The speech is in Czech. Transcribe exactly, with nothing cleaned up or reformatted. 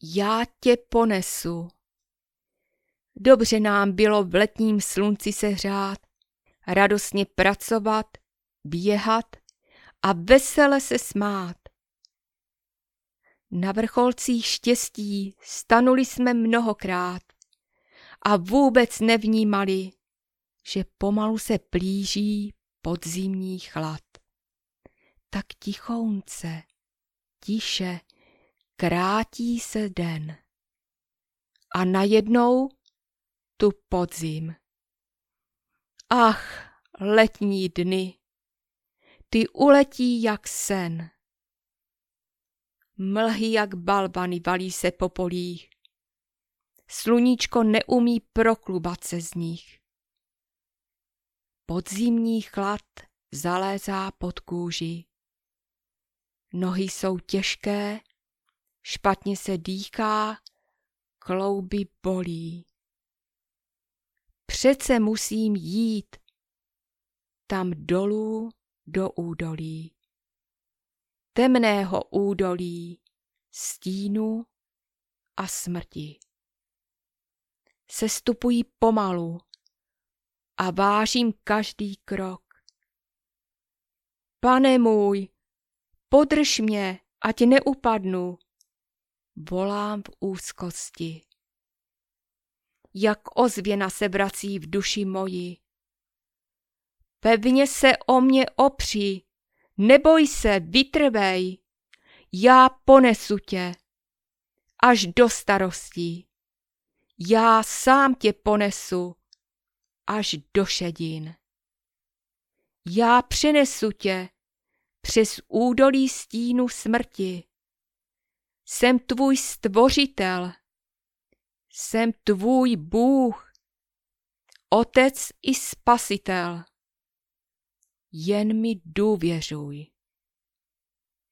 Já tě ponesu. Dobře nám bylo v letním slunci se hřát, radostně pracovat, běhat a vesele se smát. Na vrcholcích štěstí stanuli jsme mnohokrát a vůbec nevnímali, že pomalu se blíží podzimní chlad. Tak tichounce, tiše krátí se den. A najednou tu podzim. Ach, letní dny, ty uletí jak sen. Mlhy jak balvany valí se po polích. Sluníčko neumí proklubat se z nich. Podzimní chlad zalézá pod kůži. Nohy jsou těžké, špatně se dýchá, klouby bolí. Přece musím jít tam dolů do údolí. Temného údolí, stínu a smrti. Sestupuji pomalu a vážím každý krok. Pane můj, podrž mě, ať neupadnu, volám v úzkosti. Jak ozvěna se vrací v duši moji. Pevně se o mě opři, neboj se, vytrvej, já ponesu tě až do starostí. Já sám tě ponesu až do šedin. Já přenesu tě přes údolí stínu smrti. Jsem tvůj stvořitel, jsem tvůj Bůh, Otec i Spasitel. Jen mi důvěřuj.